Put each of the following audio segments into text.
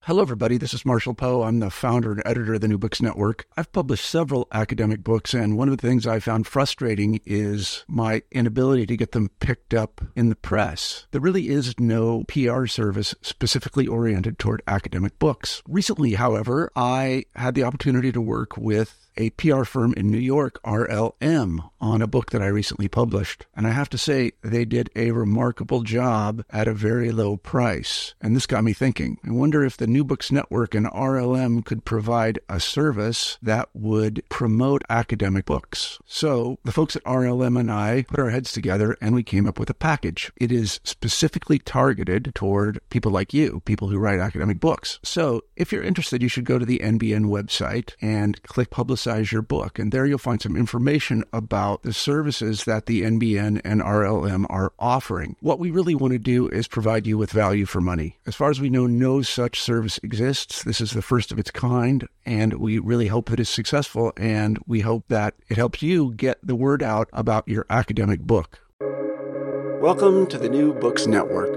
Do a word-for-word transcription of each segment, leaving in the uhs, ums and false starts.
Hello, everybody. This is Marshall Poe. I'm the founder and editor of the New Books Network. I've published several academic books, and one of the things I found frustrating is my inability to get them picked up in the press. There really is no P R service specifically oriented toward academic books. Recently, however, I had the opportunity to work with a P R firm in New York, R L M, on a book that I recently published. And I have to say, they did a remarkable job at a very low price. And this got me thinking. I wonder if the New Books Network and R L M could provide a service that would promote academic books. So the folks at R L M and I put our heads together and we came up with a package. It is specifically targeted toward people like you, people who write academic books. So if you're interested, you should go to the N B N website and click Publicize your book. And there you'll find some information about the services that the N B N and R L M are offering. What we really want to do is provide you with value for money. As far as we know, no such service exists. This is the first of its kind, and we really hope that it's successful, and we hope that it helps you get the word out about your academic book. Welcome to the New Books Network.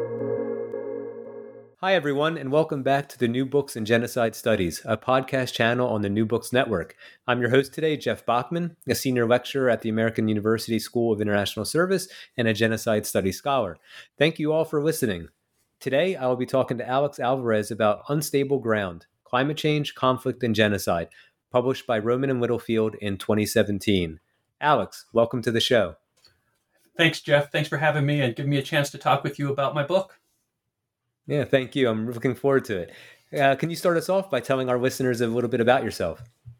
Hi, everyone, and welcome back to the New Books in Genocide Studies, a podcast channel on the New Books Network. I'm your host today, Jeff Bachman, a senior lecturer at the American University School of International Service and a genocide studies scholar. Thank you all for listening. Today, I will be talking to Alex Alvarez about Unstable Ground, Climate Change, Conflict, and Genocide, published by Rowman and Littlefield in twenty seventeen. Alex, welcome to the show. Thanks, Jeff. Thanks for having me and giving me a chance to talk with you about my book. Yeah, thank you. I'm looking forward to it. Uh, can you start us off by telling our listeners a little bit about yourself?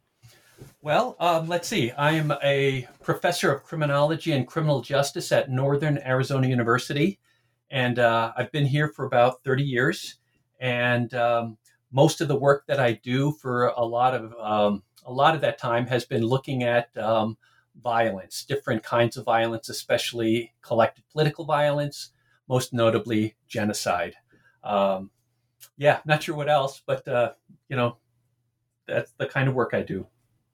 Well, um, let's see. I'm a professor of criminology and criminal justice at Northern Arizona University, and uh, I've been here for about thirty years. And um, most of the work that I do for a lot of um, a lot of that time has been looking at um, violence, different kinds of violence, especially collective political violence, most notably genocide. Um, yeah, not sure what else, but, uh, you know, that's the kind of work I do.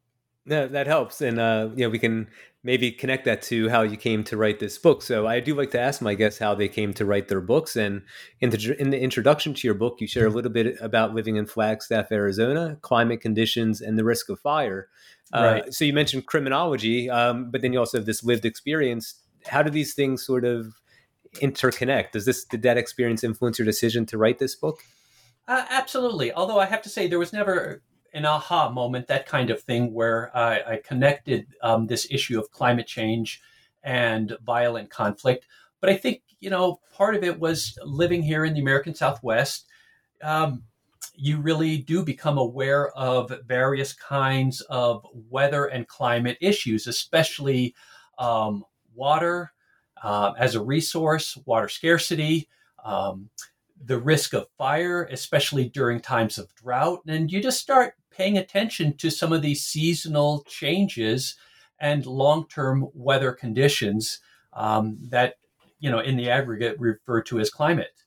No, that helps. And, uh, you know, we can maybe connect that to how you came to write this book. So I do like to ask my guests how they came to write their books. And in the, in the introduction to your book, you share a little bit about living in Flagstaff, Arizona, climate conditions, and the risk of fire. Uh, right. So you mentioned criminology, um, but then you also have this lived experience. How do these things sort of interconnect? Does this did that experience influence your decision to write this book? Uh, absolutely. Although I have to say there was never an aha moment, that kind of thing, where I, I connected um, this issue of climate change and violent conflict. But I think, you know, part of it was living here in the American Southwest. Um, you really do become aware of various kinds of weather and climate issues, especially um, water, Uh, as a resource, water scarcity, um, the risk of fire, especially during times of drought. And you just start paying attention to some of these seasonal changes and long-term weather conditions um, that, you know, in the aggregate refer to as climate.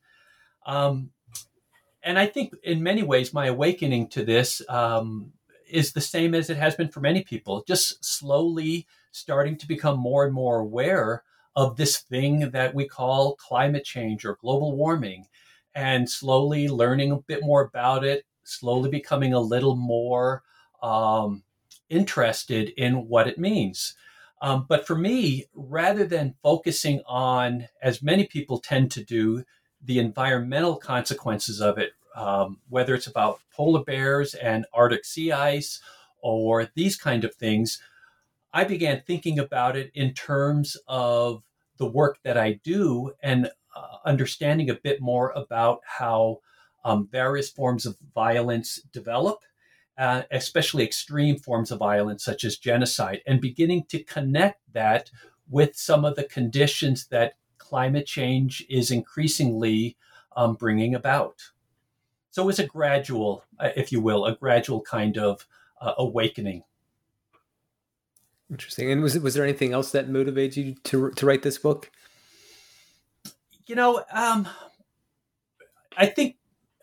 Um, and I think in many ways, my awakening to this um, is the same as it has been for many people, just slowly starting to become more and more aware of this thing that we call climate change or global warming, and slowly learning a bit more about it, slowly becoming a little more um, interested in what it means. Um, but for me, rather than focusing on, as many people tend to do, the environmental consequences of it, um, whether it's about polar bears and Arctic sea ice or these kind of things, I began thinking about it in terms of the work that I do and uh, understanding a bit more about how um, various forms of violence develop, uh, especially extreme forms of violence such as genocide, and beginning to connect that with some of the conditions that climate change is increasingly um, bringing about. So it was a gradual, uh, if you will, a gradual kind of uh, awakening. Interesting. And was it, was there anything else that motivated you to to write this book? You know, um, I think,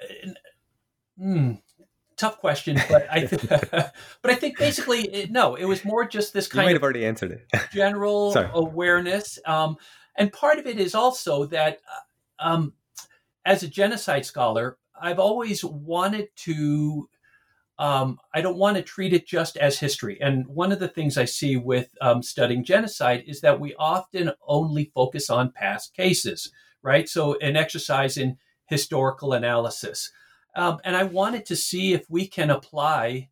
mm, tough question, but I, th- but I think basically, it, no, it was more just this kind you might of have already answered it. general awareness. Um, and part of it is also that, uh, um, as a genocide scholar, I've always wanted to, um, I don't want to treat it just as history. And one of the things I see with um, studying genocide is that we often only focus on past cases, right? So an exercise in historical analysis. Um, and I wanted to see if we can apply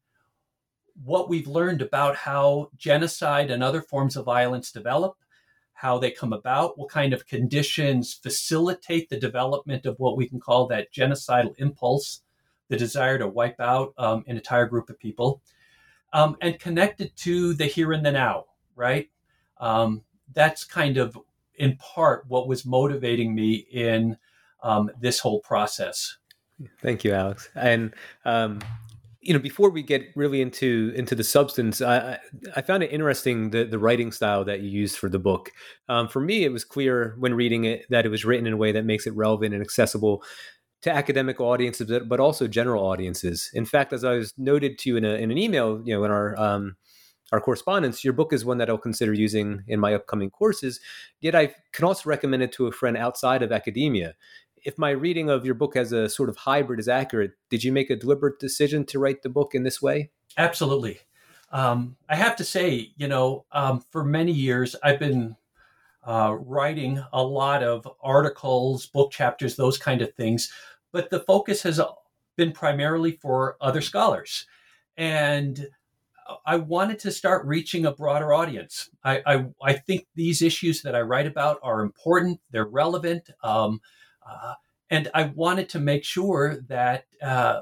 what we've learned about how genocide and other forms of violence develop, how they come about, what kind of conditions facilitate the development of what we can call that genocidal impulse, the desire to wipe out um, an entire group of people, um, and connect it to the here and the now, right? Um, that's kind of, in part, what was motivating me in um, this whole process. Thank you, Alex. And um, you know, before we get really into into the substance, I, I found it interesting the the writing style that you used for the book. Um, for me, it was clear when reading it that it was written in a way that makes it relevant and accessible to academic audiences, but also general audiences. In fact, as I was noted to you in, a, in an email, you know, in our um, our correspondence, your book is one that I'll consider using in my upcoming courses. Yet I can also recommend it to a friend outside of academia. If my reading of your book as a sort of hybrid is accurate, did you make a deliberate decision to write the book in this way? Absolutely. Um, I have to say, you know, um, for many years, I've been uh, writing a lot of articles, book chapters, those kind of things, but the focus has been primarily for other scholars. And I wanted to start reaching a broader audience. I, I, I think these issues that I write about are important, they're relevant, um, Uh, and I wanted to make sure that uh,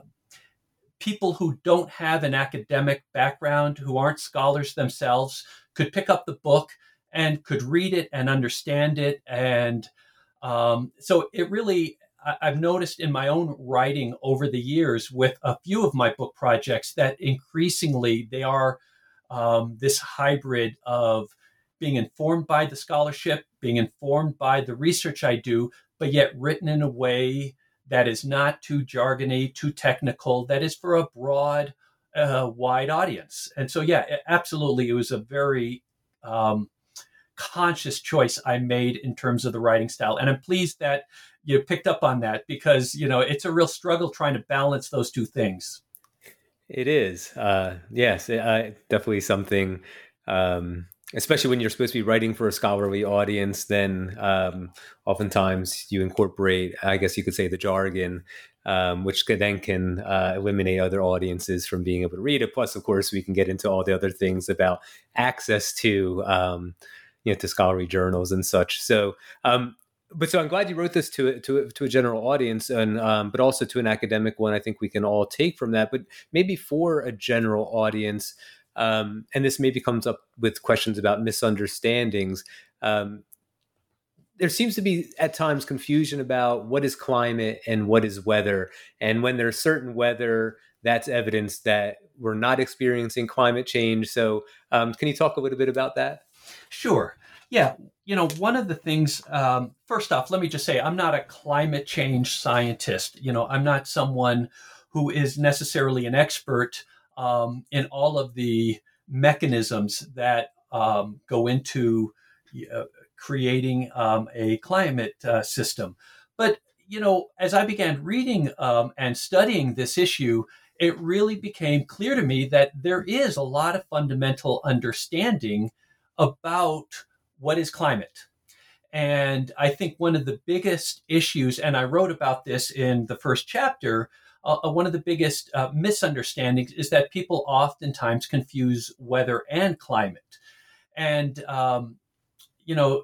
people who don't have an academic background, who aren't scholars themselves, could pick up the book and could read it and understand it. And um, so it really, I, I've noticed in my own writing over the years with a few of my book projects that increasingly they are um, this hybrid of being informed by the scholarship, being informed by the research I do, but yet written in a way that is not too jargony, too technical, that is for a broad, uh, wide audience. And so, yeah, absolutely, it was a very um, conscious choice I made in terms of the writing style. And I'm pleased that you picked up on that because, you know, it's a real struggle trying to balance those two things. It is. Uh, yes, uh, definitely something... Um, especially when you're supposed to be writing for a scholarly audience, then um, oftentimes you incorporate, I guess you could say, the jargon, um, which could, then can uh, eliminate other audiences from being able to read it. Plus, of course, we can get into all the other things about access to, um, you know, to scholarly journals and such. So, um, but so I'm glad you wrote this to a, to a, to a general audience, and um, but also to an academic one. I think we can all take from that. But maybe for a general audience. Um, and this maybe comes up with questions about misunderstandings. Um, there seems to be at times confusion about what is climate and what is weather. And when there's certain weather, that's evidence that we're not experiencing climate change. So um, can you talk a little bit about that? Sure. Yeah. You know, one of the things, um, first off, let me just say, I'm not a climate change scientist. You know, I'm not someone who is necessarily an expert Um, in all of the mechanisms that um, go into uh, creating um, a climate uh, system. But, you know, as I began reading um, and studying this issue, it really became clear to me that there is a lot of fundamental understanding about what is climate. And I think one of the biggest issues, and I wrote about this in the first chapter, Uh, one of the biggest uh, misunderstandings is that people oftentimes confuse weather and climate. And, um, you know,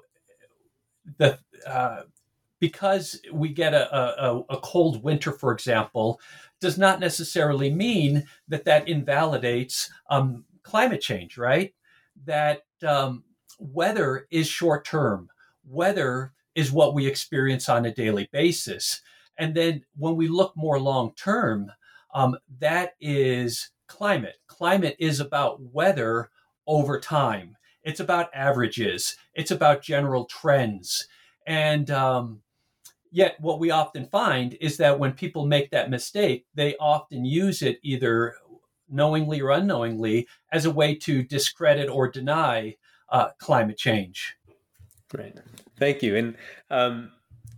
the uh, because we get a, a, a cold winter, for example, does not necessarily mean that that invalidates um, climate change, right? That um, weather is short term. Weather is what we experience on a daily basis. And then when we look more long term, um, that is climate. Climate is about weather over time. It's about averages. It's about general trends. And um, yet what we often find is that when people make that mistake, they often use it either knowingly or unknowingly as a way to discredit or deny uh, climate change. Great. Thank you. And um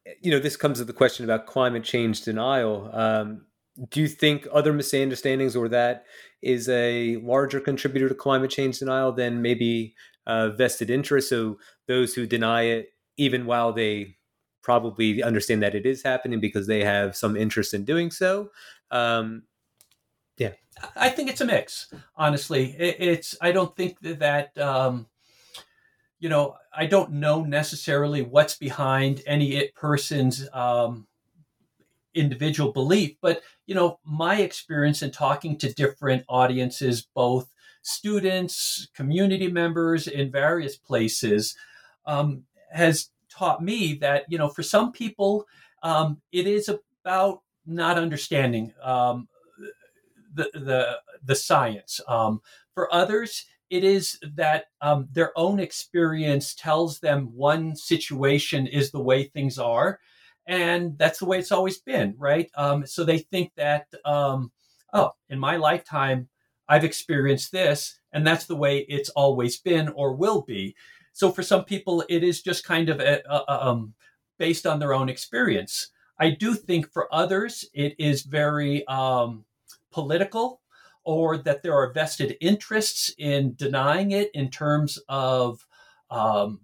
you know, this comes to the question about climate change denial. Um, do you think other misunderstandings or that is a larger contributor to climate change denial than maybe uh, vested interest? So those who deny it, even while they probably understand that it is happening because they have some interest in doing so. Um, yeah. I think it's a mix, honestly. It, it's, I don't think that, um, you know, I don't know necessarily what's behind any person's um, individual belief, but, you know, my experience in talking to different audiences, both students, community members in various places, um, has taught me that, you know, for some people, um, it is about not understanding um, the, the, the science. Um, for others, it is that um, their own experience tells them one situation is the way things are, and that's the way it's always been, right? Um, so they think that, um, oh, in my lifetime, I've experienced this, and that's the way it's always been or will be. So for some people, it is just kind of a, a, um, based on their own experience. I do think for others, it is very um, political, or that there are vested interests in denying it in terms of, um,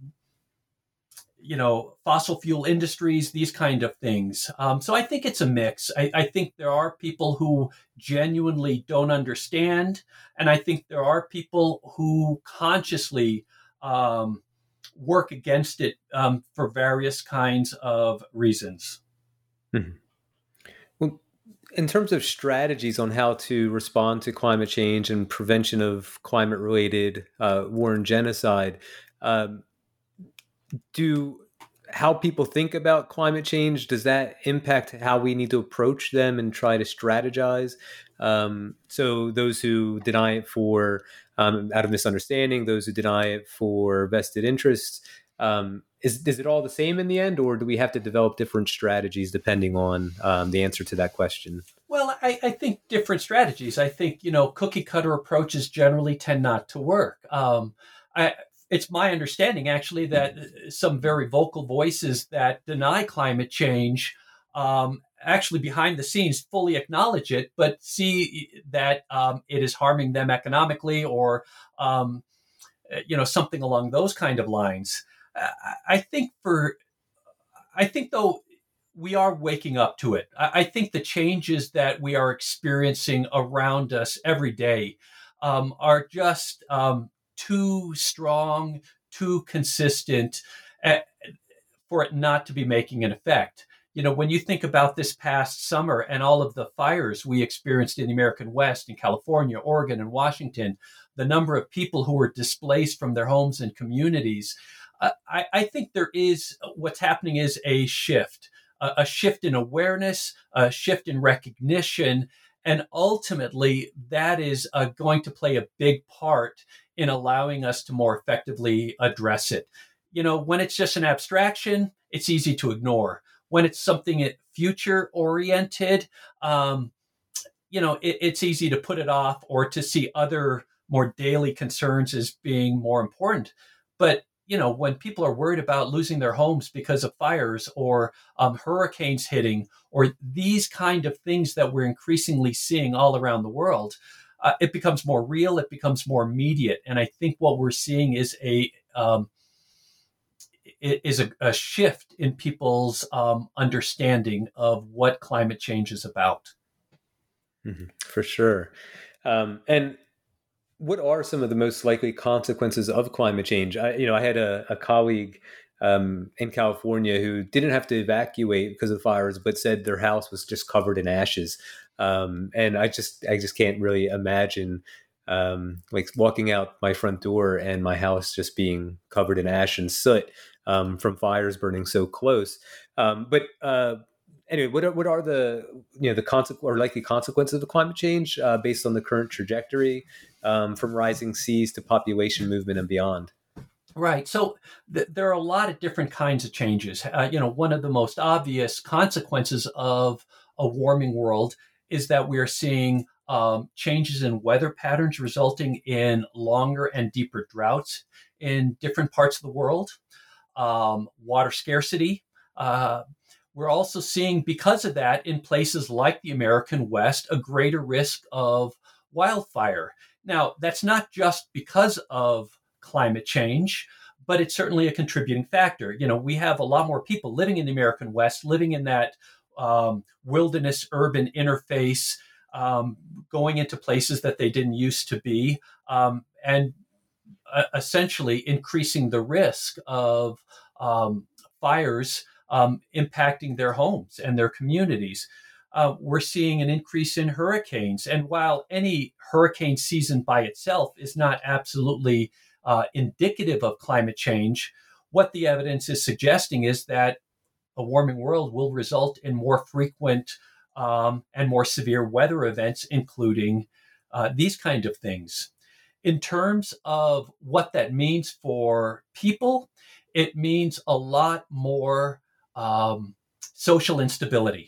you know, fossil fuel industries, these kind of things. Um, so I think it's a mix. I, I think there are people who genuinely don't understand, and I think there are people who consciously um, work against it um, for various kinds of reasons. Mm-hmm. Well, in terms of strategies on how to respond to climate change and prevention of climate-related uh, war and genocide, um, do how people think about climate change, does that impact how we need to approach them and try to strategize? Um, so those who deny it for um, out of misunderstanding, those who deny it for vested interests, um, is, is it all the same in the end, or do we have to develop different strategies depending on um, the answer to that question? Well, I, I think different strategies. I think, you know, cookie cutter approaches generally tend not to work. Um, I, it's my understanding, actually, that some very vocal voices that deny climate change um, actually behind the scenes fully acknowledge it, but see that um, it is harming them economically or, um, you know, something along those kind of lines. I think for, I think though, we are waking up to it. I think the changes that we are experiencing around us every day um, are just um, too strong, too consistent uh, for it not to be making an effect. You know, when you think about this past summer and all of the fires we experienced in the American West, in California, Oregon, and Washington, the number of people who were displaced from their homes and communities, uh, I, I think there is, what's happening is a shift. A shift in awareness, a shift in recognition, and ultimately that is uh, going to play a big part in allowing us to more effectively address it. You know, when it's just an abstraction, it's easy to ignore. When it's something future oriented, um, you know, it, it's easy to put it off or to see other more daily concerns as being more important. But you know, when people are worried about losing their homes because of fires or um, hurricanes hitting or these kind of things that we're increasingly seeing all around the world, uh, it becomes more real, it becomes more immediate. And I think what we're seeing is a um, is a, a shift in people's um, understanding of what climate change is about. Mm-hmm. For sure. Um, and what are some of the most likely consequences of climate change? I, you know, I had a, a colleague um, in California who didn't have to evacuate because of fires, but said their house was just covered in ashes. Um, and I just, I just can't really imagine um, like walking out my front door and my house just being covered in ash and soot um, from fires burning so close. Um, but uh, Anyway, what are, what are the you know the consequences or likely consequences of climate change uh, based on the current trajectory um, from rising seas to population movement and beyond? Right. So th- there are a lot of different kinds of changes. Uh, you know, one of the most obvious consequences of a warming world is that we are seeing um, changes in weather patterns resulting in longer and deeper droughts in different parts of the world, um, water scarcity. Uh, we're also seeing, because of that, in places like the American West, a greater risk of wildfire. Now, that's not just because of climate change, but it's certainly a contributing factor. You know, we have a lot more people living in the American West, living in that um, wilderness urban interface, um, going into places that they didn't used to be, um, and uh, essentially increasing the risk of um, fires um, impacting their homes and their communities. Uh, we're seeing an increase in hurricanes. And while any hurricane season by itself is not absolutely uh, indicative of climate change, what the evidence is suggesting is that a warming world will result in more frequent um, and more severe weather events, including uh, these kind of things. In terms of what that means for people, it means a lot more um, social instability.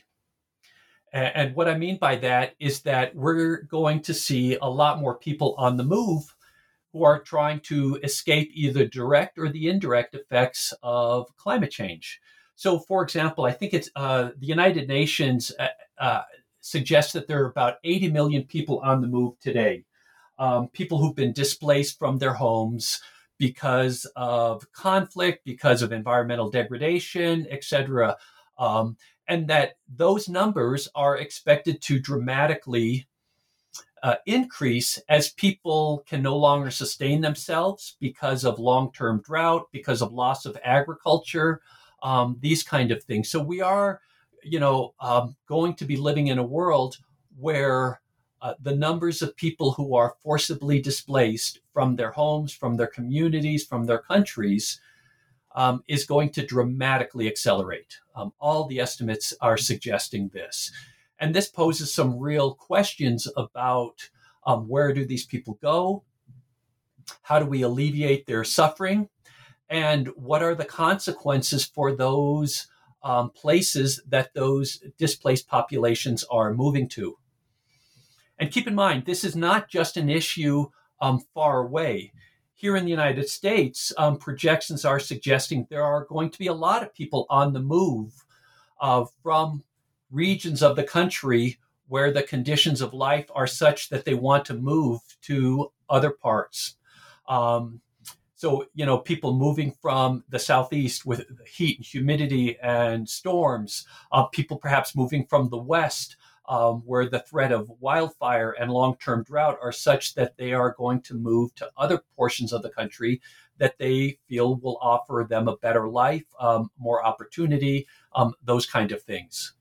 And what I mean by that is that we're going to see a lot more people on the move who are trying to escape either direct or the indirect effects of climate change. So, for example, I think it's uh, the United Nations uh, uh, suggests that there are about eighty million people on the move today, um, people who've been displaced from their homes because of conflict, because of environmental degradation, et cetera. Um, and that those numbers are expected to dramatically uh, increase as people can no longer sustain themselves because of long-term drought, because of loss of agriculture, um, these kind of things. So we are, you know, um, going to be living in a world where uh, the numbers of people who are forcibly displaced from their homes, from their communities, from their countries, Um, is going to dramatically accelerate. Um, all the estimates are suggesting this. And this poses some real questions about um, where do these people go? How do we alleviate their suffering? And what are the consequences for those um, places that those displaced populations are moving to? And keep in mind, this is not just an issue um, far away. Here in the United States, um, projections are suggesting there are going to be a lot of people on the move uh, from regions of the country where the conditions of life are such that they want to move to other parts. Um, so, you know, people moving from the Southeast with heat and humidity and storms, uh, people perhaps moving from the West, Um, where the threat of wildfire and long-term drought are such that they are going to move to other portions of the country that they feel will offer them a better life, um, more opportunity, um, those kind of things.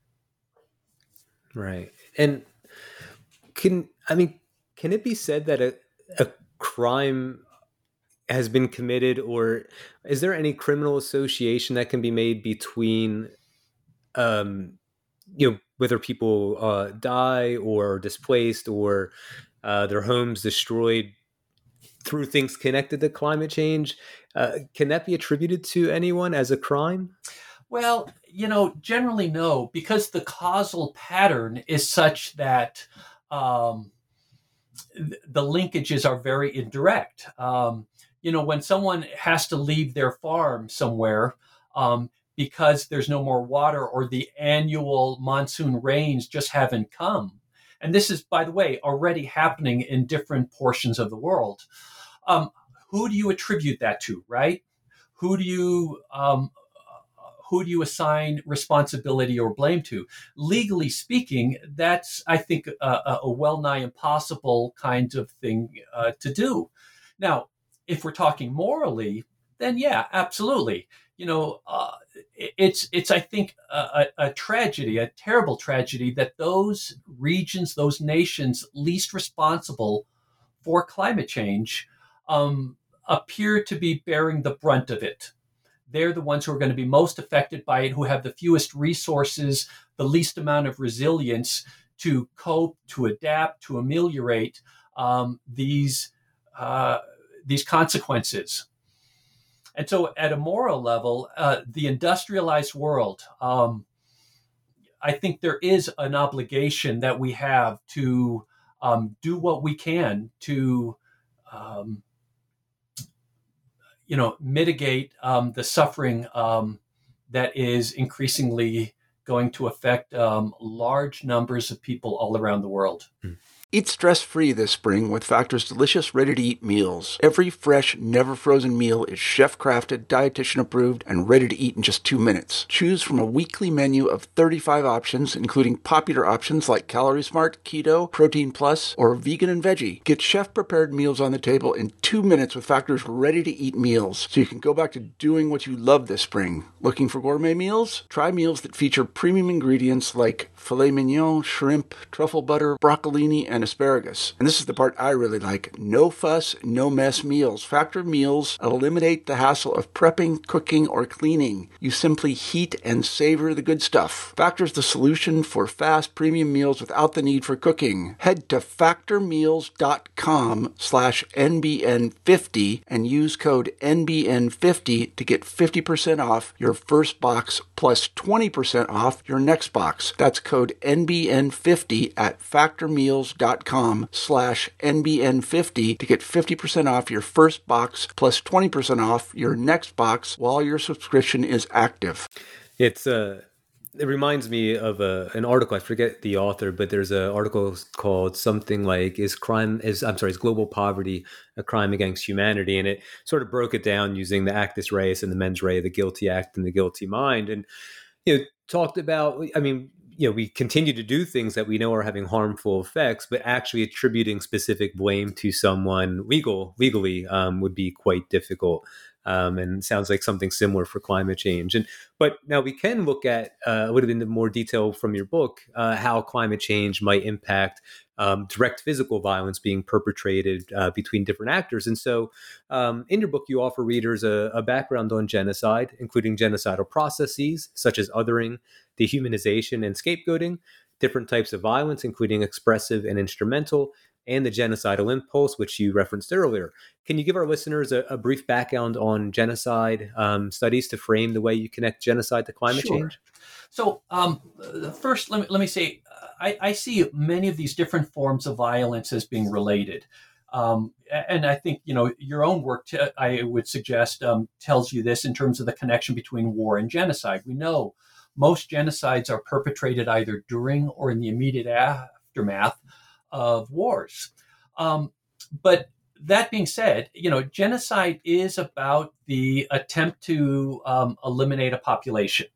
Right. And can, I mean, can it be said that a, a crime has been committed, or is there any criminal association that can be made between, um, you know, whether people uh, die or displaced or uh, their homes destroyed through things connected to climate change? Uh, can that be attributed to anyone as a crime? Well, you know, generally no, because the causal pattern is such that um, th- the linkages are very indirect. Um, you know, when someone has to leave their farm somewhere, um, because there's no more water or the annual monsoon rains just haven't come. And this is, by the way, already happening in different portions of the world. Um, who do you attribute that to, right? Who do you um, who do you assign responsibility or blame to? Legally speaking, that's, I think, a, a well-nigh impossible kind of thing uh, to do. Now, if we're talking morally, then yeah, absolutely. You know, uh, it's, it's I think, a, a tragedy, a terrible tragedy that those regions, those nations least responsible for climate change um, appear to be bearing the brunt of it. They're the ones who are going to be most affected by it, who have the fewest resources, the least amount of resilience to cope, to adapt, to ameliorate um, these uh, these consequences. And so at a moral level, uh, the industrialized world, um, I think there is an obligation that we have to um, do what we can to, um, you know, mitigate um, the suffering um, that is increasingly going to affect um, large numbers of people all around the world. Mm. Eat stress-free this spring with Factor's delicious, ready-to-eat meals. Every fresh, never-frozen meal is chef-crafted, dietitian-approved, and ready to eat in just two minutes. Choose from a weekly menu of thirty-five options, including popular options like Calorie Smart, Keto, Protein Plus, or Vegan and Veggie. Get chef-prepared meals on the table in two minutes with Factor's ready-to-eat meals, so you can go back to doing what you love this spring. Looking for gourmet meals? Try meals that feature premium ingredients like filet mignon, shrimp, truffle butter, broccolini, and asparagus. And this is the part I really like. No fuss, no mess meals. Factor meals eliminate the hassle of prepping, cooking, or cleaning. You simply heat and savor the good stuff. Factor's the solution for fast premium meals without the need for cooking. Head to factormeals.com slash NBN50 and use code N B N fifty to get fifty percent off your first box plus twenty percent off your next box. That's code N B N fifty at factormeals.com slash NBN50 to get fifty percent off your first box plus twenty percent off your next box while your subscription is active. It's uh, it reminds me of a, an article. I forget the author, but there's an article called something like "Is crime is I'm sorry, is global poverty a crime against humanity?" And it sort of broke it down using the actus reus and the mens rea, the guilty act and the guilty mind, and you know talked about. I mean, you know, we continue to do things that we know are having harmful effects, but actually attributing specific blame to someone legal legally um, would be quite difficult. Um, and it sounds like something similar for climate change. And but now we can look at uh, a little bit more detail from your book, uh, how climate change might impact um, direct physical violence being perpetrated uh, between different actors. And so um, in your book, you offer readers a, a background on genocide, including genocidal processes such as othering, dehumanization, and scapegoating, different types of violence, including expressive and instrumental, and the genocidal impulse, which you referenced earlier. Can you give our listeners a, a brief background on genocide um, studies to frame the way you connect genocide to climate Sure. change? So um, first, let me, let me say, I, I see many of these different forms of violence as being related. Um, and I think, you know, your own work, t- I would suggest, um, tells you this in terms of the connection between war and genocide. We know most genocides are perpetrated either during or in the immediate aftermath of wars. Um, but that being said, you know, genocide is about the attempt to um, eliminate a population.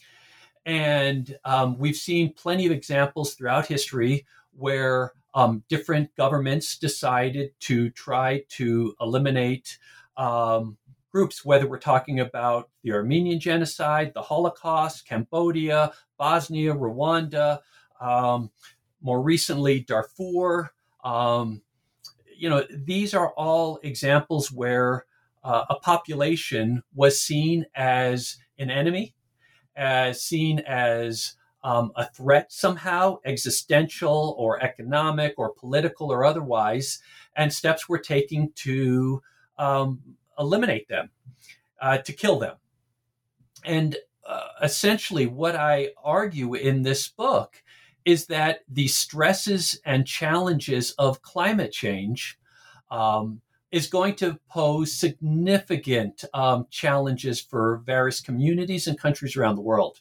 And um, we've seen plenty of examples throughout history where um, different governments decided to try to eliminate um, groups, whether we're talking about the Armenian genocide, the Holocaust, Cambodia, Bosnia, Rwanda, um, more recently, Darfur. Um, you know, these are all examples where uh, a population was seen as an enemy, as seen as um, a threat somehow, existential or economic or political or otherwise, and steps were taken to um, eliminate them, uh, to kill them. And uh, essentially what I argue in this book is that the stresses and challenges of climate change um, is going to pose significant um, challenges for various communities and countries around the world.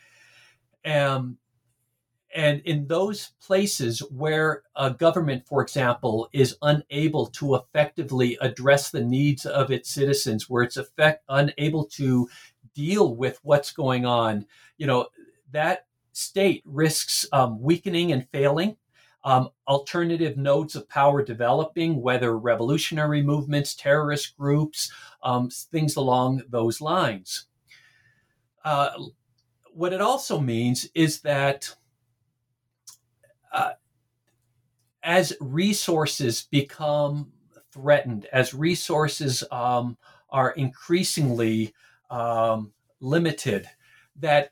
Um, and in those places where a government, for example, is unable to effectively address the needs of its citizens, where it's effect, unable to deal with what's going on, you know, that state risks um, weakening and failing, um, alternative nodes of power developing, whether revolutionary movements, terrorist groups, um, things along those lines. Uh, what it also means is that uh, as resources become threatened, as resources um, are increasingly um, limited, that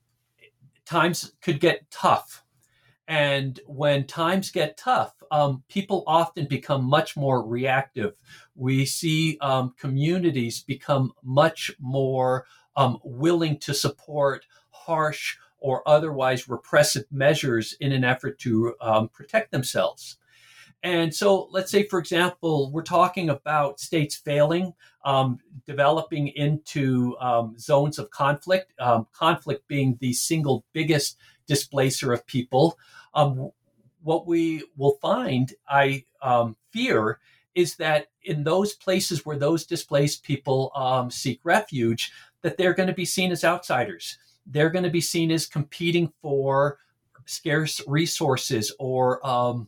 times could get tough. And when times get tough, um, people often become much more reactive. We see um, communities become much more um, willing to support harsh or otherwise repressive measures in an effort to um, protect themselves. And so let's say, for example, we're talking about states failing um, developing into um, zones of conflict, um, conflict being the single biggest displacer of people. Um, what we will find, I um, fear, is that in those places where those displaced people um, seek refuge, that they're going to be seen as outsiders. They're going to be seen as competing for scarce resources or um,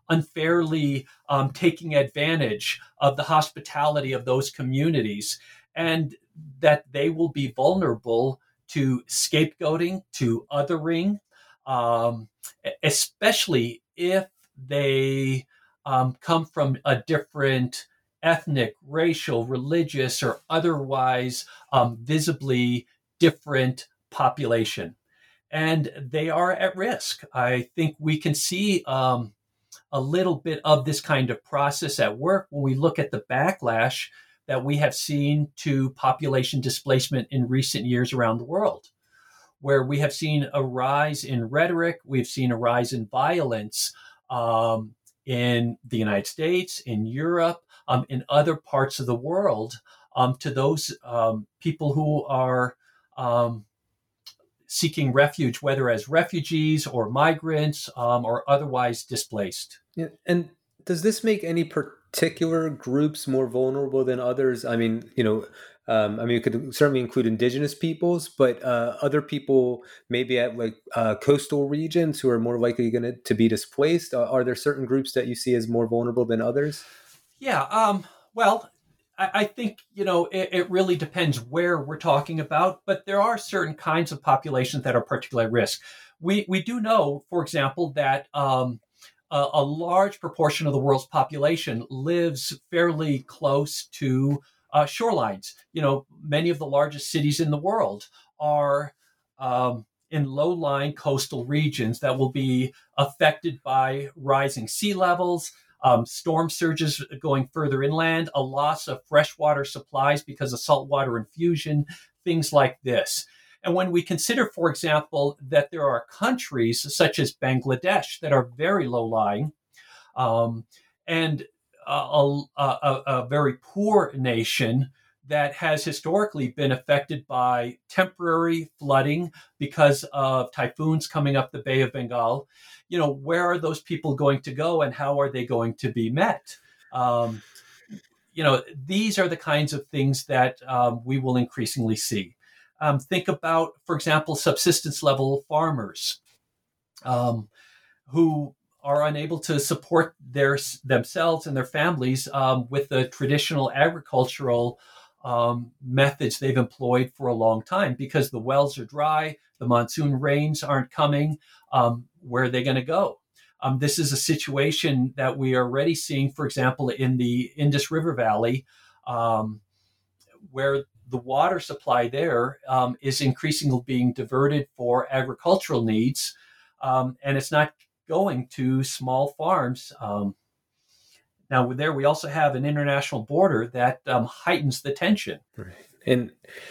unfairly um, taking advantage of the hospitality of those communities, and that they will be vulnerable to scapegoating, to othering, um, especially if they um, come from a different ethnic, racial, religious, or otherwise um, visibly different population. And they are at risk. I think we can see um, a little bit of this kind of process at work when we look at the backlash that we have seen to population displacement in recent years around the world, where we have seen a rise in rhetoric, we've seen a rise in violence um, in the United States, in Europe, um, in other parts of the world, um, to those um, people who are um, seeking refuge, whether as refugees or migrants um, or otherwise displaced. Yeah. And does this make any particular groups more vulnerable than others? I mean, you know, um, I mean, it could certainly include indigenous peoples, but uh, other people maybe at like uh, coastal regions who are more likely going to to be displaced. Uh, are there certain groups that you see as more vulnerable than others? Yeah. Um, well, I, I think, you know, it, it really depends where we're talking about, but there are certain kinds of populations that are particularly at risk. We, we do know, for example, that um, a, a large proportion of the world's population lives fairly close to uh, shorelines. You know, many of the largest cities in the world are um, in low-lying coastal regions that will be affected by rising sea levels, Um, storm surges going further inland, a loss of freshwater supplies because of saltwater infusion, things like this. And when we consider, for example, that there are countries such as Bangladesh that are very low-lying um, and a, a, a very poor nation that has historically been affected by temporary flooding because of typhoons coming up the Bay of Bengal, you know, where are those people going to go and how are they going to be met? Um, you know, these are the kinds of things that um, we will increasingly see. Um, think about, for example, subsistence level farmers um, who are unable to support their themselves and their families um, with the traditional agricultural um, methods they've employed for a long time because the wells are dry, the monsoon rains aren't coming. Um, where are they going to go? Um, this is a situation that we are already seeing, for example, in the Indus River Valley, um, where the water supply there um, is increasingly being diverted for agricultural needs, um, and it's not going to small farms. Um, now, there we also have an international border that um, heightens the tension. Right. And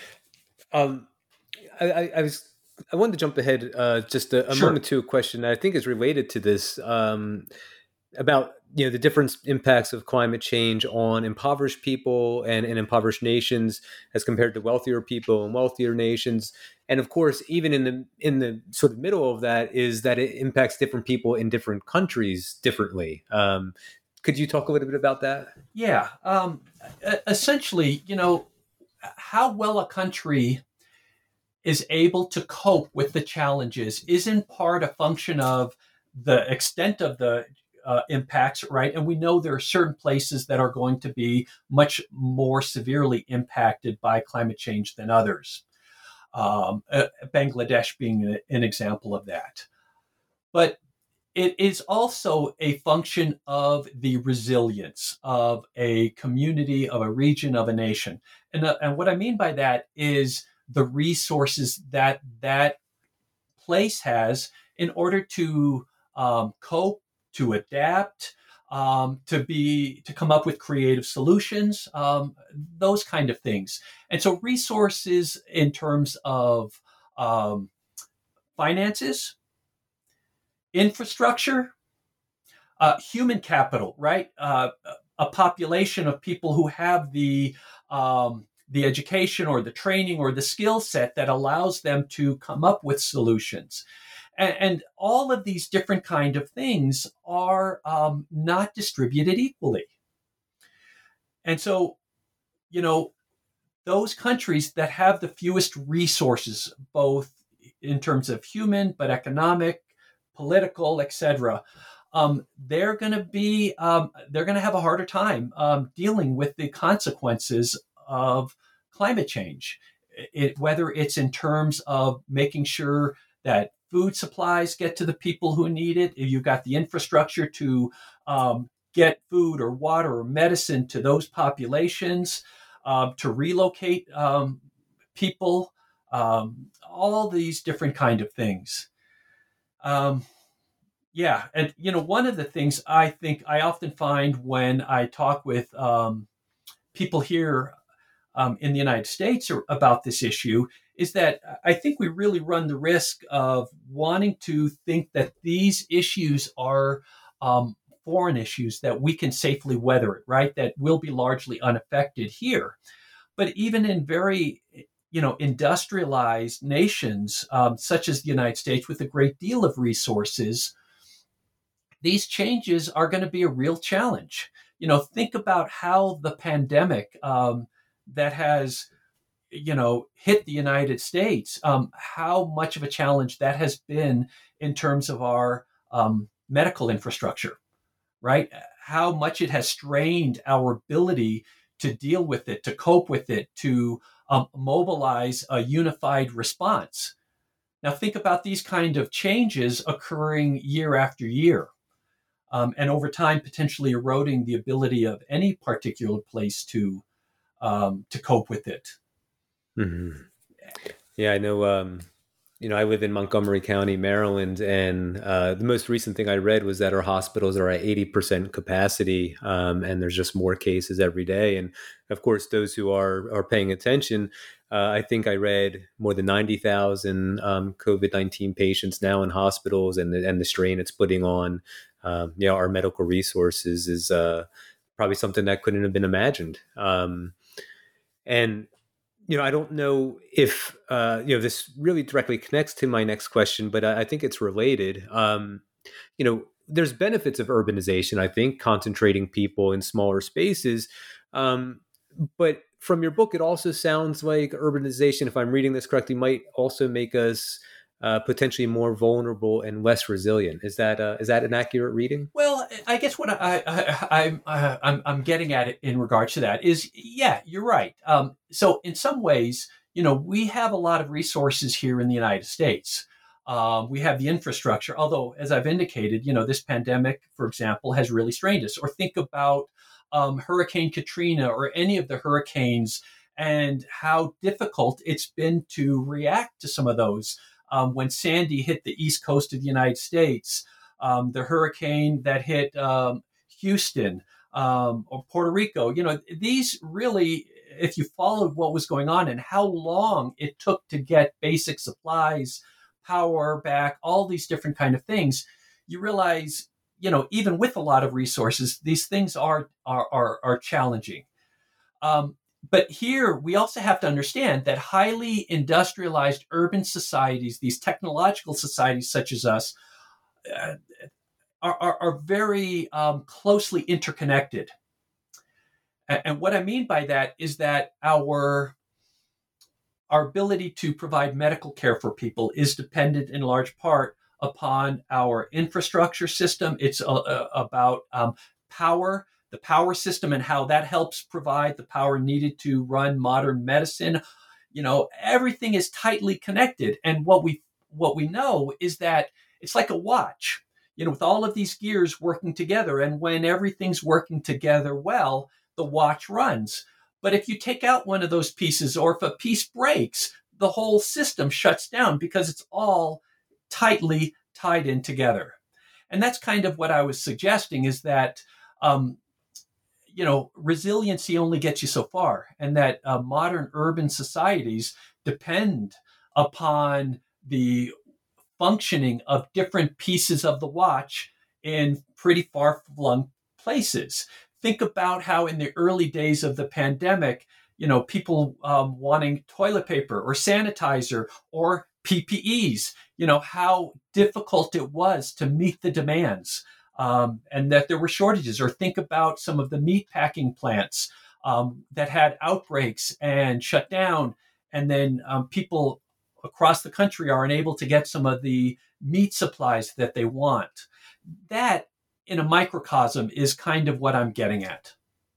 um, I, I, I was I wanted to jump ahead uh, just a, a Sure. moment to a question that I think is related to this um, about you know the different impacts of climate change on impoverished people and, and impoverished nations as compared to wealthier people and wealthier nations. And of course, even in the in the sort of middle of that is that it impacts different people in different countries differently. Um, could you talk a little bit about that? Yeah. Um, essentially, you know, how well a country is able to cope with the challenges is in part a function of the extent of the uh, impacts, right? And we know there are certain places that are going to be much more severely impacted by climate change than others. Um, uh, Bangladesh being a, an example of that. But it is also a function of the resilience of a community, of a region, of a nation. And, uh, and what I mean by that is the resources that that place has in order to um, cope, to adapt, um, to be to come up with creative solutions, um, those kind of things. And so resources in terms of um, finances, infrastructure, uh, human capital, right? Uh, a population of people who have the um, the education or the training or the skill set that allows them to come up with solutions. And, and all of these different kind of things are um, not distributed equally. And so, you know, those countries that have the fewest resources, both in terms of human, but economic, political, et cetera, um, they're going to be um, they're going to have a harder time um, dealing with the consequences of climate change. It, whether it's in terms of making sure that food supplies get to the people who need it, if you've got the infrastructure to um, get food or water or medicine to those populations, uh, to relocate um, people, um, all these different kind of things. Um, yeah, and you know, one of the things I think I often find when I talk with um, people here um, in the United States or about this issue is that I think we really run the risk of wanting to think that these issues are um, foreign issues that we can safely weather it, right? That will be largely unaffected here. But even in very, you know, industrialized nations um, such as the United States with a great deal of resources, these changes are going to be a real challenge. You know, think about how the pandemic um, that has, you know, hit the United States, um, how much of a challenge that has been in terms of our um, medical infrastructure, right? How much it has strained our ability to deal with it, to cope with it, to um, mobilize a unified response. Now, think about these kind of changes occurring year after year. Um, and over time, potentially eroding the ability of any particular place to um, to cope with it. Mm-hmm. Yeah, I know. Um, you know, I live in Montgomery County, Maryland, and uh, the most recent thing I read was that our hospitals are at eighty percent capacity, um, and there's just more cases every day. And of course, those who are are paying attention, uh, I think I read more than ninety thousand um, COVID nineteen patients now in hospitals, and the, and the strain it's putting on, um, you know, our medical resources is uh, probably something that couldn't have been imagined. Um, and You know, I don't know if, uh, you know, this really directly connects to my next question, but I, I think it's related. Um, you know, there's benefits of urbanization, I think, concentrating people in smaller spaces. Um, but from your book, it also sounds like urbanization, if I'm reading this correctly, might also make us uh, potentially more vulnerable and less resilient. Is that uh, is that an accurate reading? Well, I guess what I, I, I, I, I'm, I'm getting at it in regards to that is, yeah, you're right. Um, so in some ways, you know, we have a lot of resources here in the United States. Um, we have the infrastructure, although, as I've indicated, you know, this pandemic, for example, has really strained us. Or think about um, Hurricane Katrina or any of the hurricanes and how difficult it's been to react to some of those. Um, when Sandy hit the east coast of the United States, um, the hurricane that hit um, Houston um, or Puerto Rico, you know, these really, if you followed what was going on and how long it took to get basic supplies, power back, all these different kind of things, you realize, you know, even with a lot of resources, these things are are are, are challenging. Um, But here, we also have to understand that highly industrialized urban societies, these technological societies such as us, uh, are, are, are very um, closely interconnected. And, and what I mean by that is that our, our ability to provide medical care for people is dependent in large part upon our infrastructure system. It's uh, about um, power. The power system and how that helps provide the power needed to run modern medicine. You know, everything is tightly connected. And what we what we know is that it's like a watch, you know, with all of these gears working together. And when everything's working together well, the watch runs. But if you take out one of those pieces, or if a piece breaks, the whole system shuts down because it's all tightly tied in together. And that's kind of what I was suggesting, is that um, you know, resiliency only gets you so far, and that uh, modern urban societies depend upon the functioning of different pieces of the watch in pretty far-flung places. think about how in the early days of the pandemic, you know, people um, wanting toilet paper or sanitizer or P P Es, you know, how difficult it was to meet the demands, um, and that there were shortages. Or think about some of the meat packing plants um, that had outbreaks and shut down, and then um, people across the country are unable to get some of the meat supplies that they want. That, in a microcosm, is kind of what I'm getting at.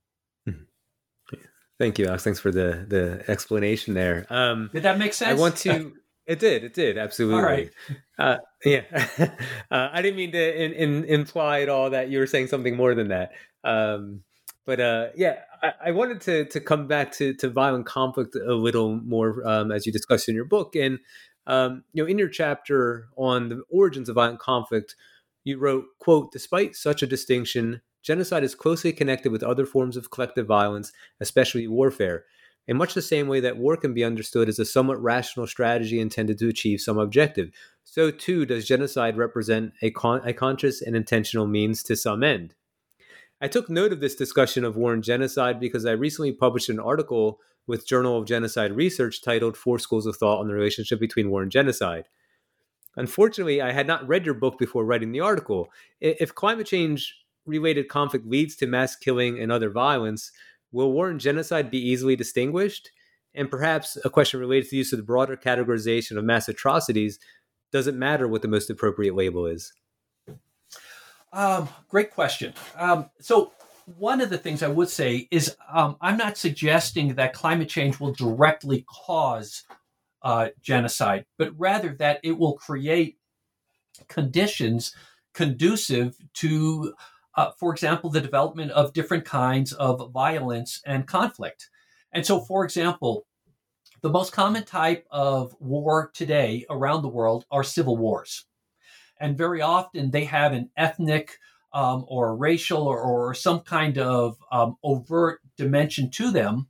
Thank you, Alex. Thanks for the the explanation there. Um, Did that make sense? I want to. It did. It did. Absolutely. All right. Uh, yeah. uh, I didn't mean to in, in, imply at all that you were saying something more than that. Um, but uh, yeah, I, I wanted to to come back to to violent conflict a little more um, as you discussed in your book, and um, you know, in your chapter on the origins of violent conflict, you wrote, "Quote: Despite such a distinction, genocide is closely connected with other forms of collective violence, especially warfare, in much the same way that war can be understood as a somewhat rational strategy intended to achieve some objective. So too does genocide represent a, con- a conscious and intentional means to some end." I took note of this discussion of war and genocide because I recently published an article with Journal of Genocide Research titled Four Schools of Thought on the Relationship Between War and Genocide. Unfortunately, I had not read your book before writing the article. If climate change related conflict leads to mass killing and other violence, will war and genocide be easily distinguished? And perhaps a question related to the use of the broader categorization of mass atrocities, does it matter what the most appropriate label is? Um, great question. Um, so one of the things I would say is um, I'm not suggesting that climate change will directly cause uh, genocide, but rather that it will create conditions conducive to Uh, for example, the development of different kinds of violence and conflict. And so, for example, the most common type of war today around the world are civil wars. And very often they have an ethnic um, or racial or, or some kind of um, overt dimension to them.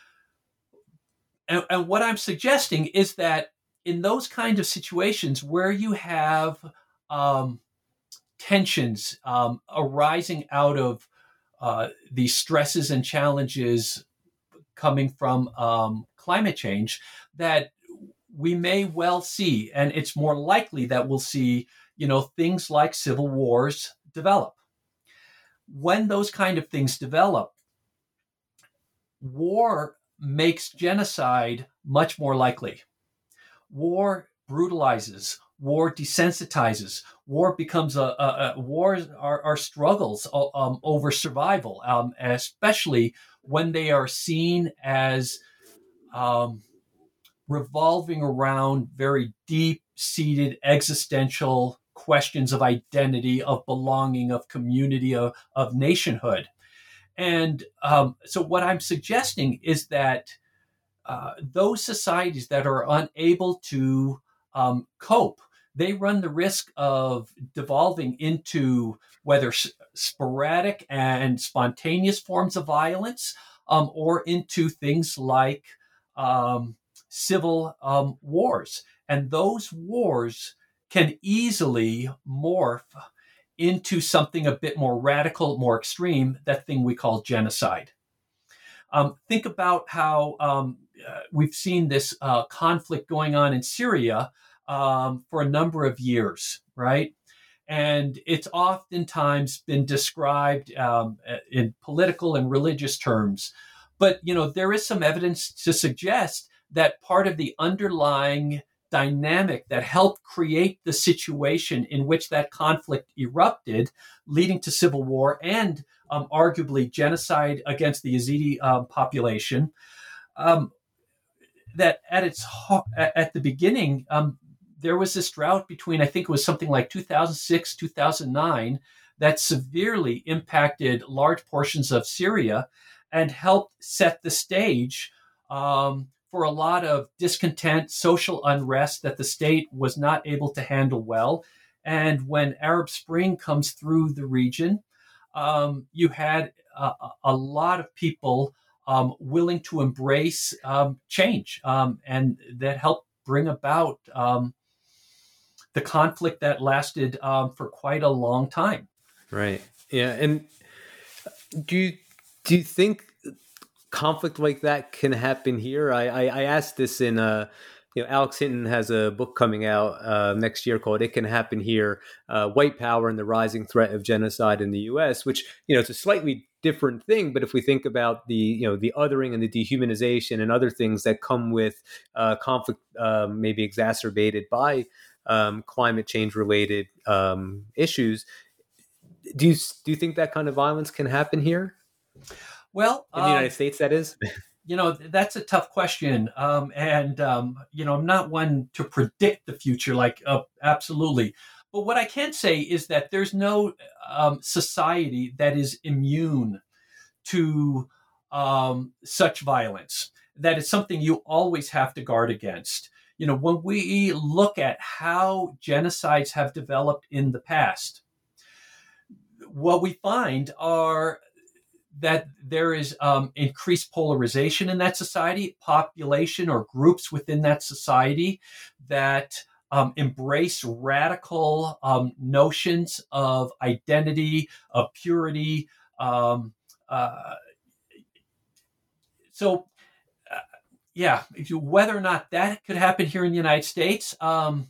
And, and what I'm suggesting is that in those kinds of situations where you have um, tensions um, arising out of uh, the stresses and challenges coming from um, climate change, that we may well see, and it's more likely that we'll see, you know, things like civil wars develop. When those kind of things develop, war makes genocide much more likely. War brutalizes. War desensitizes. War becomes a, a, a wars are, are struggles um, over survival, um, especially when they are seen as um, revolving around very deep-seated existential questions of identity, of belonging, of community, of, of nationhood. And um, so what I'm suggesting is that uh, those societies that are unable to um, cope, they run the risk of devolving into whether sporadic and spontaneous forms of violence um, or into things like um, civil um, wars. And those wars can easily morph into something a bit more radical, more extreme, that thing we call genocide. Um, think about how um, uh, we've seen this uh, conflict going on in Syria um, for a number of years, right? And it's oftentimes been described um, in political and religious terms. But, you know, there is some evidence to suggest that part of the underlying dynamic that helped create the situation in which that conflict erupted, leading to civil war and um, arguably genocide against the Yazidi uh, population, um, that at its at the beginning, um, there was this drought between, I think it was something like two thousand six, two thousand nine, that severely impacted large portions of Syria and helped set the stage um, for a lot of discontent, social unrest that the state was not able to handle well. And when Arab Spring comes through the region, um, you had a, a lot of people um, willing to embrace um, change, um, and that helped bring about um, the conflict that lasted um, for quite a long time. Right. Yeah. And Do you do you think conflict like that can happen here? I I, I asked this in uh you know, Alex Hinton has a book coming out uh, next year called "It Can Happen Here: uh, White Power and the Rising Threat of Genocide in the U S" Which, you know, it's a slightly different thing, but if we think about the, you know, the othering and the dehumanization and other things that come with uh, conflict, um, maybe exacerbated by um, climate change related um, issues, do you do you think that kind of violence can happen here Well, in the um, United States? That is. you know, that's a tough question. Um, and, um, you know, I'm not one to predict the future, like, uh, absolutely. But what I can say is that there's no um, society that is immune to um, such violence. That is something you always have to guard against. You know, when we look at how genocides have developed in the past, what we find are that there is um, increased polarization in that society, population or groups within that society that um, embrace radical um, notions of identity, of purity. Um, uh, so, uh, yeah, if you, whether or not that could happen here in the United States, um,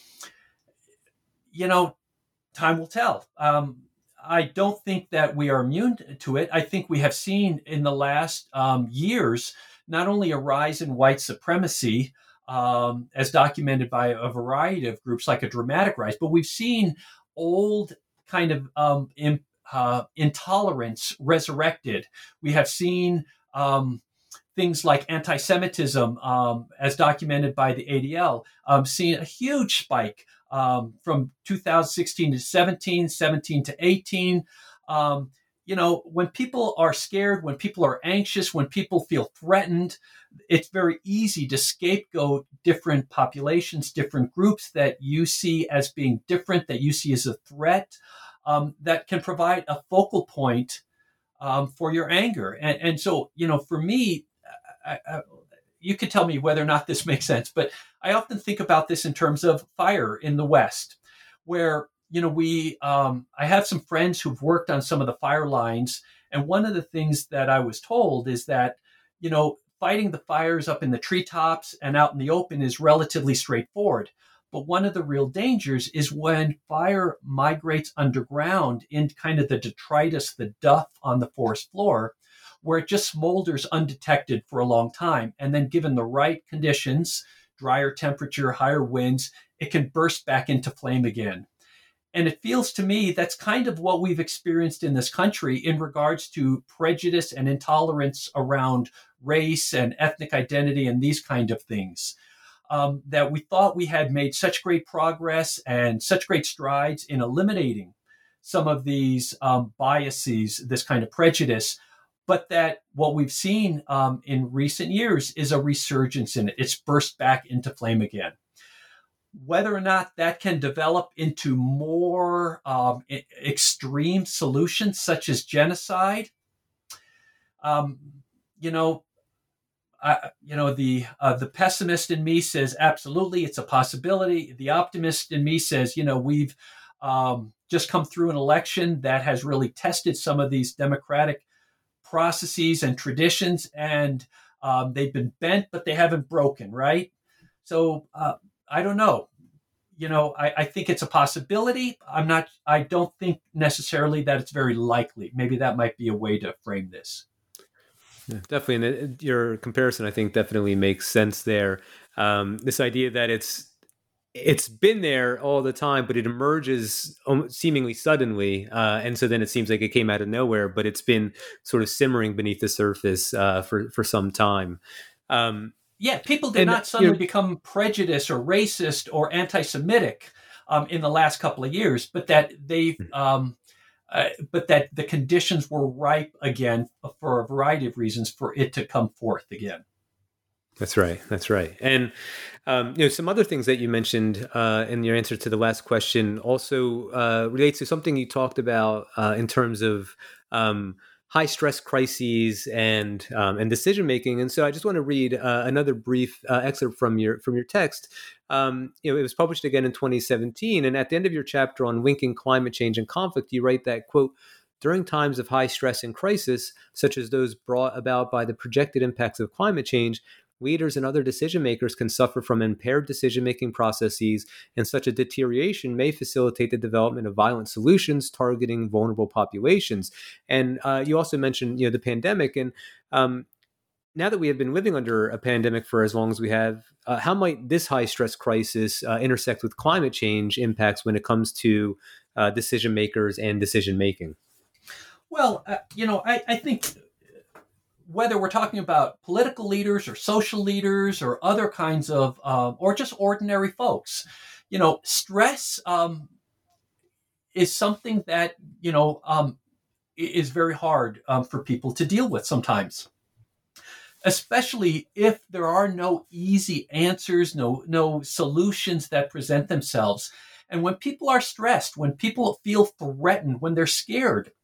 you know, time will tell. Um, I don't think that we are immune to it. I think we have seen in the last um, years not only a rise in white supremacy, um, as documented by a variety of groups, like a dramatic rise, but we've seen old kind of um, in, uh, intolerance resurrected. We have seen um, things like anti-Semitism, um, as documented by the A D L, um, seen a huge spike um, from two thousand sixteen to seventeen, seventeen to eighteen. Um, you know, when people are scared, when people are anxious, when people feel threatened, it's very easy to scapegoat different populations, different groups that you see as being different, that you see as a threat, um, that can provide a focal point um, for your anger. And, and so, you know, for me, I, I, you could tell me whether or not this makes sense, but I often think about this in terms of fire in the West, where, you know, we, um, I have some friends who've worked on some of the fire lines. And one of the things that I was told is that, you know, fighting the fires up in the treetops and out in the open is relatively straightforward. But one of the real dangers is when fire migrates underground in kind of the detritus, the duff on the forest floor, where it just smolders undetected for a long time. And then given the right conditions, drier temperature, higher winds, it can burst back into flame again. And it feels to me that's kind of what we've experienced in this country in regards to prejudice and intolerance around race and ethnic identity and these kind of things. Um, that we thought we had made such great progress and such great strides in eliminating some of these um, biases, this kind of prejudice, but that what we've seen um, in recent years is a resurgence in it. It's burst back into flame again. Whether or not that can develop into more um, e- extreme solutions, such as genocide, um, you know, Uh, you know, the uh, the pessimist in me says absolutely, it's a possibility. The optimist in me says, you know, we've um, just come through an election that has really tested some of these democratic processes and traditions, and um, they've been bent, but they haven't broken, right? So uh, I don't know. You know, I, I think it's a possibility. I'm not. I don't think necessarily that it's very likely. Maybe that might be a way to frame this. Yeah, definitely. And your comparison, I think, definitely makes sense there. Um, this idea that it's it's been there all the time, but it emerges seemingly suddenly, uh, and so then it seems like it came out of nowhere, but it's been sort of simmering beneath the surface uh, for for some time. Um, yeah, people did and, not suddenly you know, become prejudiced or racist or anti-Semitic um, in the last couple of years, but that they. Um, Uh, but that the conditions were ripe again for a variety of reasons for it to come forth again. That's right. That's right. And um, you know, some other things that you mentioned uh, in your answer to the last question also uh, relates to something you talked about uh, in terms of um, high stress crises and um, and decision making. And so I just want to read uh, another brief uh, excerpt from your from your text. Um, you know, it was published again in twenty seventeen, and at the end of your chapter on linking climate change and conflict, you write that, quote, during times of high stress and crisis, such as those brought about by the projected impacts of climate change, leaders and other decision makers can suffer from impaired decision-making processes, and such a deterioration may facilitate the development of violent solutions targeting vulnerable populations. And uh, you also mentioned, you know, the pandemic, and um, now that we have been living under a pandemic for as long as we have, uh, how might this high-stress crisis uh, intersect with climate change impacts when it comes to uh, decision makers and decision-making? Well, uh, you know, I, I think whether we're talking about political leaders or social leaders or other kinds of, um, or just ordinary folks, you know, stress um, is something that, you know, um, is very hard um, for people to deal with sometimes, especially if there are no easy answers, no, no solutions that present themselves. And when people are stressed, when people feel threatened, when they're scared,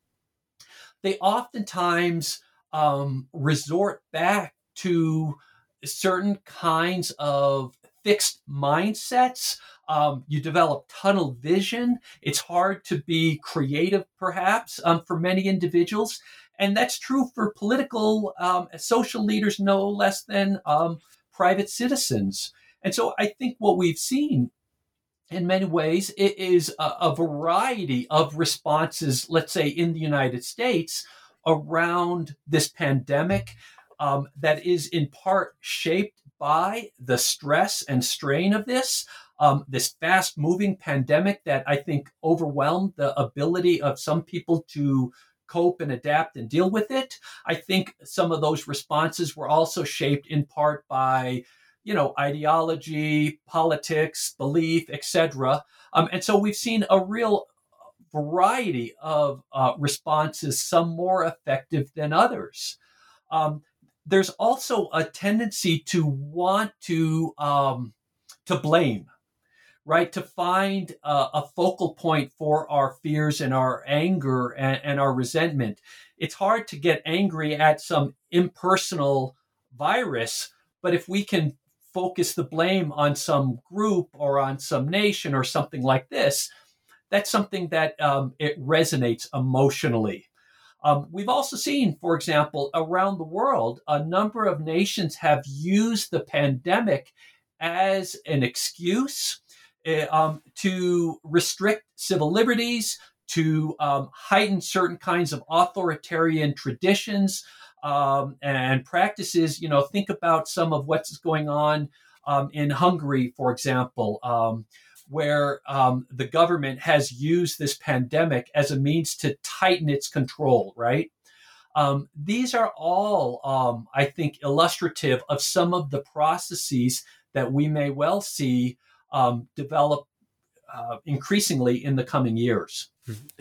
they oftentimes Um, resort back to certain kinds of fixed mindsets. Um, you develop tunnel vision. It's hard to be creative, perhaps, um, for many individuals. And that's true for political, um, social leaders, no less than um, private citizens. And so I think what we've seen in many ways it is a, a variety of responses, let's say in the United States, around this pandemic um, that is in part shaped by the stress and strain of this, um, this fast-moving pandemic that I think overwhelmed the ability of some people to cope and adapt and deal with it. I think some of those responses were also shaped in part by, you know, ideology, politics, belief, et cetera. Um, and so we've seen a real variety of uh, responses, some more effective than others. Um, there's also a tendency to want to um, to blame, right? To find uh, a focal point for our fears and our anger and, and our resentment. It's hard to get angry at some impersonal virus, but if we can focus the blame on some group or on some nation or something like this, that's something that um, it resonates emotionally. Um, we've also seen, for example, around the world, a number of nations have used the pandemic as an excuse uh, um, to restrict civil liberties, to um, heighten certain kinds of authoritarian traditions um, and practices. You know, think about some of what's going on um, in Hungary, for example, um, where um, the government has used this pandemic as a means to tighten its control, right? Um, these are all, um, I think, illustrative of some of the processes that we may well see um, develop uh, increasingly in the coming years.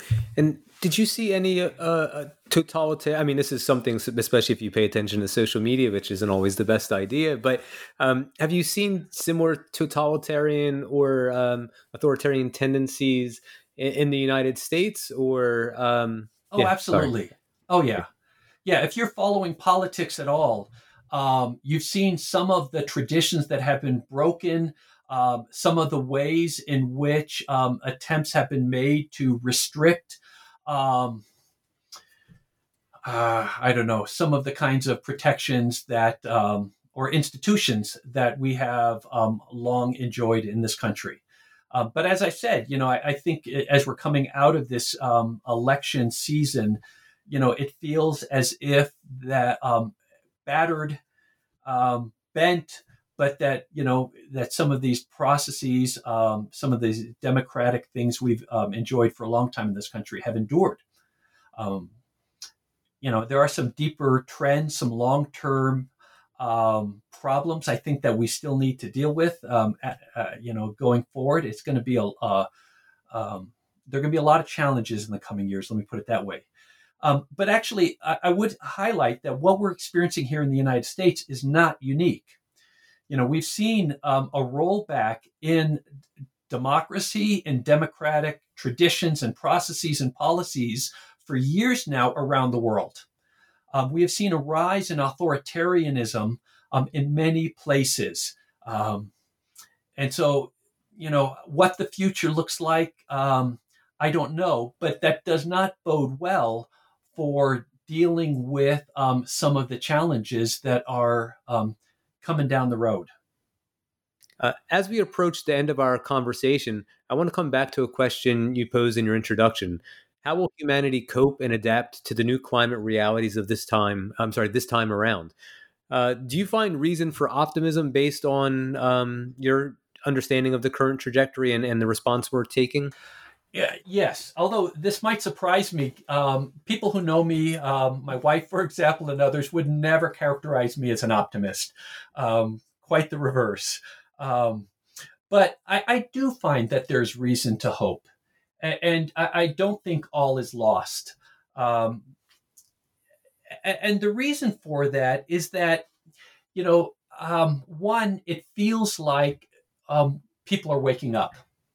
And did you see any uh, uh, totalitarian? I mean, this is something, especially if you pay attention to social media, which isn't always the best idea. But um, have you seen similar totalitarian or um, authoritarian tendencies in, in the United States? Or um, oh, yeah, absolutely. Sorry. Oh, yeah, yeah. If you're following politics at all, um, you've seen some of the traditions that have been broken. Um, some of the ways in which um, attempts have been made to restrict, um, uh, I don't know, some of the kinds of protections that, um, or institutions that we have um, long enjoyed in this country. Uh, but as I said, you know, I, I think as we're coming out of this um, election season, you know, it feels as if that um, battered, um, bent, but that, you know, that some of these processes, um, some of these democratic things we've um, enjoyed for a long time in this country have endured. Um, you know, there are some deeper trends, some long-term um, problems I think that we still need to deal with, um, at, uh, you know, going forward. It's going to be a, uh, um, there are going to be a lot of challenges in the coming years, let me put it that way. Um, but actually, I, I would highlight that what we're experiencing here in the United States is not unique. You know, we've seen um, a rollback in democracy, in democratic traditions and processes and policies for years now around the world. Um, we have seen a rise in authoritarianism um, in many places. Um, and so, you know, what the future looks like, um, I don't know, but that does not bode well for dealing with um, some of the challenges that are um, coming down the road. Uh, as we approach the end of our conversation, I want to come back to a question you posed in your introduction. How will humanity cope and adapt to the new climate realities of this time? I'm sorry, this time around. Uh, do you find reason for optimism based on um, your understanding of the current trajectory and, and the response we're taking? Yeah, yes, although this might surprise me, um, people who know me, um, my wife, for example, and others would never characterize me as an optimist. Um, quite the reverse. Um, but I, I do find that there's reason to hope. And, and I, I don't think all is lost. Um, and the reason for that is that, you know, um, one, it feels like um, people are waking up.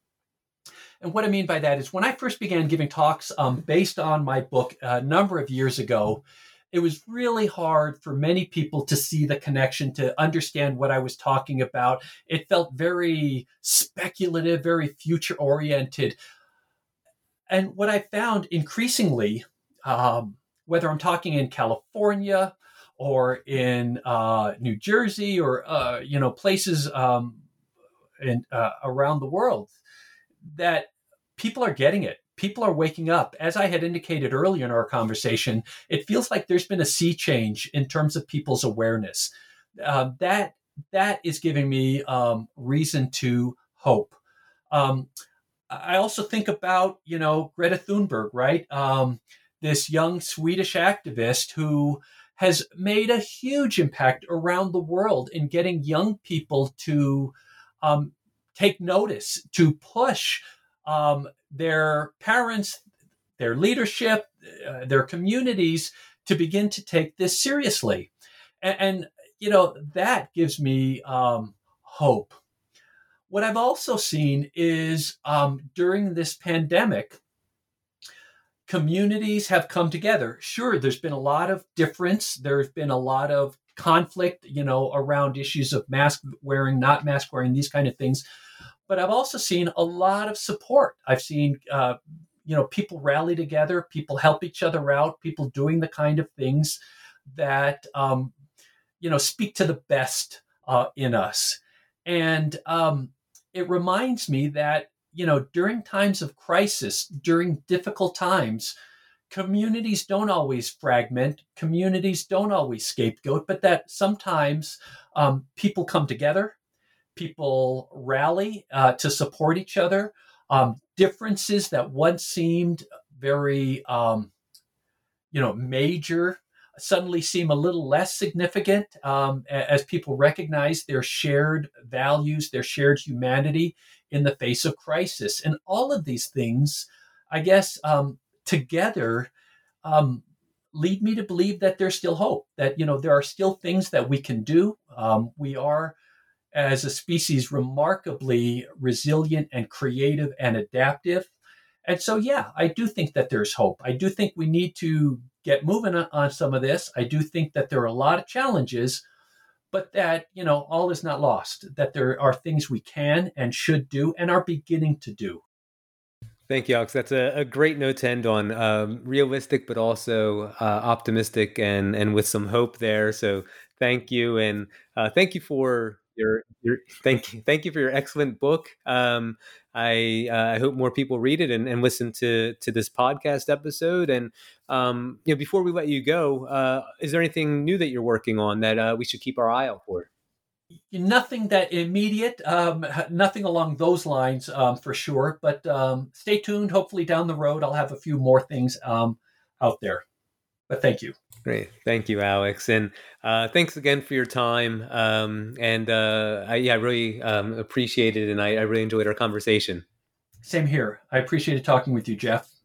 And what I mean by that is when I first began giving talks um, based on my book a number of years ago, it was really hard for many people to see the connection, to understand what I was talking about. It felt very speculative, very future oriented. And what I found increasingly, um, whether I'm talking in California or in uh, New Jersey or, uh, you know, places um, in, uh, around the world, that people are getting it. People are waking up. As I had indicated earlier in our conversation, it feels like there's been a sea change in terms of people's awareness. Uh, that that is giving me um, reason to hope. Um, I also think about, you know, Greta Thunberg, right? Um, this young Swedish activist who has made a huge impact around the world in getting young people to um, take notice, to push um, their parents, their leadership, uh, their communities to begin to take this seriously. And, and you know, that gives me um, hope. What I've also seen is um, during this pandemic, communities have come together. Sure, there's been a lot of difference. There's been a lot of conflict, you know, around issues of mask wearing, not mask wearing, these kind of things. But I've also seen a lot of support. I've seen, uh, you know, people rally together, people help each other out, people doing the kind of things that, um, you know, speak to the best uh, in us. And um, it reminds me that, you know, during times of crisis, during difficult times, communities don't always fragment, communities don't always scapegoat, but that sometimes um, people come together, people rally uh, to support each other. Um, differences that once seemed very, um, you know, major suddenly seem a little less significant um, as people recognize their shared values, their shared humanity in the face of crisis. And all of these things, I guess, um, together um, lead me to believe that there's still hope, that, you know, there are still things that we can do. Um, we are, as a species, remarkably resilient and creative and adaptive. And so, yeah, I do think that there's hope. I do think we need to get moving on some of this. I do think that there are a lot of challenges, but that, you know, all is not lost, that there are things we can and should do and are beginning to do. Thank you, Alex. That's a, a great note to end on. Um, realistic, but also uh, optimistic and, and with some hope there. So thank you. And uh, thank you for your, your thank you. Thank you for your excellent book. Um, I uh, I hope more people read it and, and listen to, to this podcast episode. And um, you know, before we let you go, uh, is there anything new that you're working on that uh, we should keep our eye out for? Nothing that immediate, um, nothing along those lines um, for sure. But um, stay tuned. Hopefully down the road, I'll have a few more things um, out there. But thank you. Great. Thank you, Alex. And uh, thanks again for your time. Um, and uh, I, yeah, I really um, appreciate it. And I, I really enjoyed our conversation. Same here. I appreciated talking with you, Jeff.